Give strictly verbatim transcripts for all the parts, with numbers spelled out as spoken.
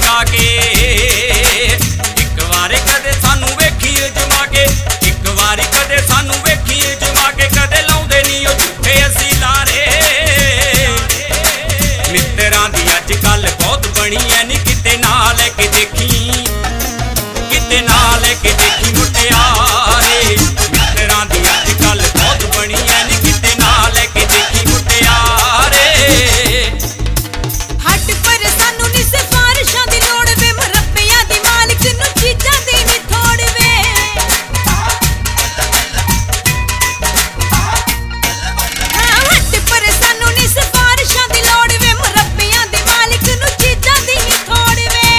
लगा के एक वारे कदे सानू वेखीए जमा के एक वारी कदे सानू वेखीए जमा के कदे लाउंदे नी ओ झूठे असी लारे मित्तरां दी अज कल बहुत बनी है नी किते ना लेके देखी किते ना लेके देखी मुटियारे मित्तरां दी अज कल बहुत बनी है नी किते ना लेके देखी मुटियारे हट पर सानू नी सिफारिशां दी लोड़ वे मरब्बियां दी मालिक नू चीजां दी नी थोड़ वे हाँ हट पर सानू नी सिफारिशां दी लोड़ वे मरब्बियां दी मालिक नू चीजां दी नी थोड़ वे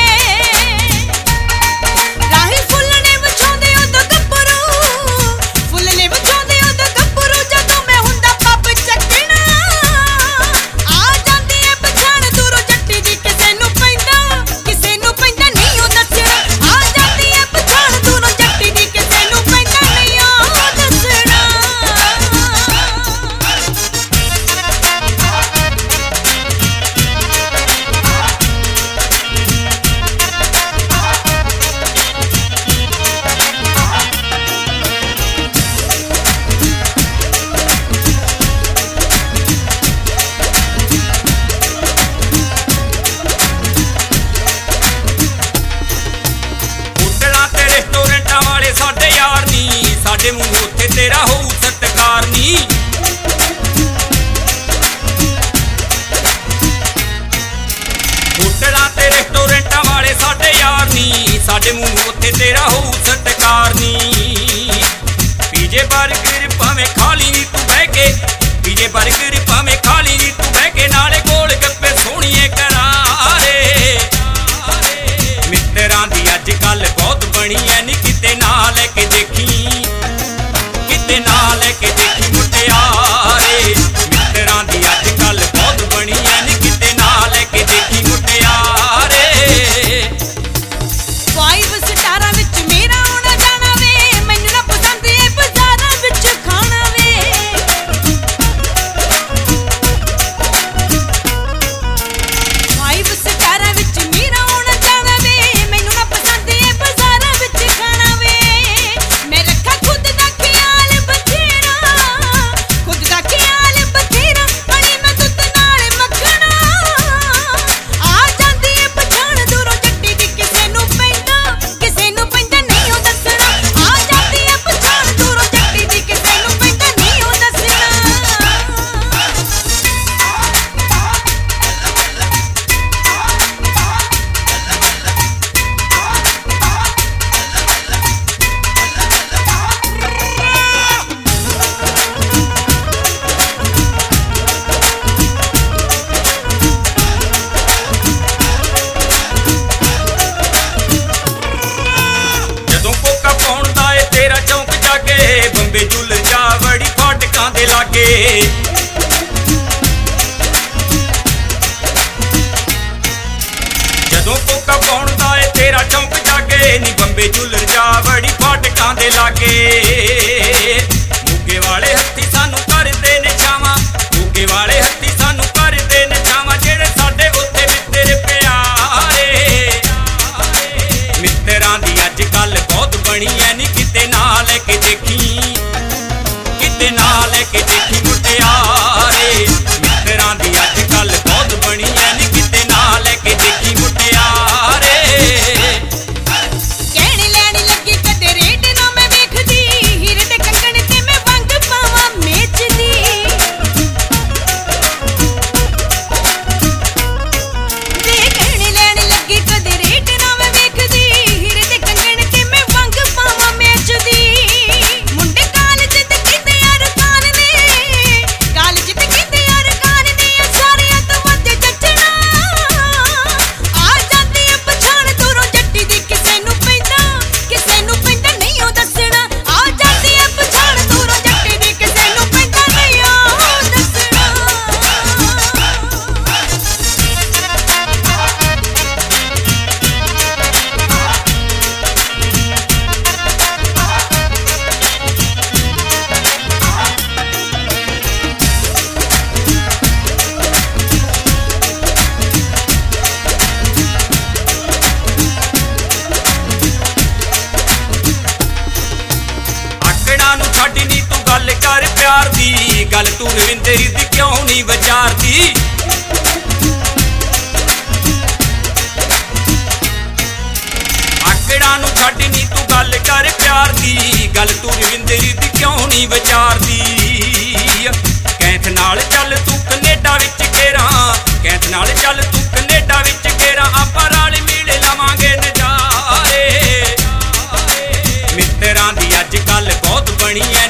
राही फुल्लने वछाउंदे उदों गब्बरू फुल्लने वछाउंदे उदों गब्बरू जदों मैं हुंदा पब चकना आ ਜਾਂਦੀ ਏ ਪਛਾਣ ਦੂਰੋਂ ਜੱਟੀ ਦੀ ਕਿਸੇ ਨੂੰ ਪੈਂਦਾ ਕਿਸੇ ਨੂੰ ਪੈਂਦਾ ਨਹੀਂ ਉਹ ਦੱਸਣਾ ਆ ਜਾਂਦੀ ਏ ਪਛਾਣ ਦੂਰੋਂ ਜੱਟੀ ਦੀ ਕਿਸੇ ਨੂੰ ਪੈਂਦਾ ਨਹੀਂ ਉਹ ਦੱਸਣਾ होटलां ते रेस्टोरेंटां वाले साडे यार नी साडे मूंह उत्थे तेरा होऊ सत्कार नी होटलां ते रेस्टोरेंटां वाले साडे यार नी साडे मूंह उत्थे तेरा होऊ सत्कार नी पीजे बर्गर भावें खा ली नी तू बह के पीजे बर्गर भावें खा ली नी तू बह के नाले गोल गप्पे सोहणीए करारे मित्तरां दी अज कल बहुत बनी है नी किते ना लेके देखी किते ना लेके देखी मुटियारे मित्तरां दी अज कल बहुत बनी है नी किते ना लेके देखी मुटियारे फाइव स्टारां विच मेरा आउणा जाना वे मैनू ना पसंद ए बाजारां विच खाना वे फाइव स्टारां विच मेरा आउणा जाना वे मैनू ना पसंद ए बाजारां विच खाना वे मैं रखा खुद दा ख्याल बथेरा खुद दा ख्याल बथेरा बनी मैं दुੱਧ नाल मक्खना आ ਜਾਂਦੀ ਏ ਪਛਾਣ ਦੂਰੋਂ ਜੱਟੀ ਦੀ ਕਿਸੇ ਨੂੰ ਪੈਂਦਾ ਕਿਸੇ ਨੂੰ ਪੈਂਦਾ ਨਹੀਂ ਉਹ ਦੱਸਣਾ ਆ ਜਾਂਦੀ ਏ ਪਛਾਣ ਦੂਰੋਂ ਜੱਟੀ ਦੀ ਕਿਸੇ ਨੂੰ ਪੈਂਦਾ ਨਹੀਂ ਉਹ ਦੱਸਣਾ ਜਦੋਂ ਕੋਕਾ ਪਾਉਣਦਾ ਏ ਤੇਰਾ ਚੌਂਕ ਜਾਗੇ ਬੰਬੇ ਝੁੱਲ ਜਾ ਵੜੀ ਫਾਟਕਾਂ ਦੇ ਲਾਗੇ ਜਦੋਂ ਕੋਕਾ ਪਾਉਣਦਾ ਏ ਤੇਰਾ ਚੌਂਕ ਜਾਗੇ ਨੀ ਬੰਬੇ ਝੁੱਲ ਜਾ ਵੜੀ ਫਾਟਕਾਂ ਦੇ ਲਾਗੇ ਮੁੱਗੇ ਵਾਲੇ ਹੱਥੀ ਸਾਨੂੰ ਕਰਦੇ ਨੇ ਛਾਵਾਂ ਮੁੱਗੇ ਵਾਲੇ ਹੱਥੀ ਸਾਨੂੰ ਕਰਦੇ ਨੇ ਛਾਵਾਂ ਜਿਹੜੇ ਸਾਡੇ ਉੱਥੇ ਮਿੱਤਰ ਪਿਆਰੇ ਮਿੱਤਰਾਂ ਦੀ ਅੱਜ ਕੱਲ ਬਹੁਤ ਬਣੀ ਐ ਨੀ ਕਿਤੇ ਨਾ ਲੈ ਕੇ ਦੇਖੀ ਕਿਤੇ ਨਾ ਲੈ ਕੇ ਦੇਖੀ ਮੁਟਿਆਰੇ ਮਿੱਤਰਾਂ ਦੀ ਅੱਜ ਕੱਲ ਬਹੁਤ ਬਣੀ ਐ ਨੀ ਕਿਤੇ ਨਾ ਲੈ ਕੇ ਦੇਖੀ ਮੁਟਿਆਰੇ ਕਹਿਣ ਲੈਣ ਲੱਗੀ ਕਦੇ ਰੇਟ ਨਾ ਮੈਂ ਵੇਖਦੀ ਛੱਡ ਨੀ ਤੂੰ ਗੱਲ ਕਰ ਪਿਆਰ ਦੀ, ਗੱਲ ਤੂੰ ਰਵਿੰਦਰ ਦੀ ਕਿਉਂ ਨਹੀਂ ਵਿਚਾਰਦੀ। ਆਕੜਾਂ ਨੂੰ ਛੱਡ ਨੀ ਤੂੰ ਗੱਲ ਕਰ ਪਿਆਰ ਦੀ, ਗੱਲ ਤੂੰ ਰਵਿੰਦਰ ਦੀ ਕਿਉਂ ਨਹੀਂ ਵਿਚਾਰਦੀ। ਕੈਂਥ ਨਾਲ ਚੱਲ ਤੂੰ ਕੈਨੇਡਾ ਵਿੱਚ ਘੇਰਾਂ, ਕੈਂਥ ਨਾਲ ਚੱਲ ਤੂੰ ਕੈਨੇਡਾ ਵਿੱਚ ਘੇਰਾਂ, ਆਪਾਂ ਰਲ ਮਿਲ ਲਵਾਂਗੇ ਨਜ਼ਾਰੇ। ਮਿੱਤਰਾਂ ਦੀ ਅੱਜ ਕੱਲ ਬਹੁਤ ਬਣੀ ਐ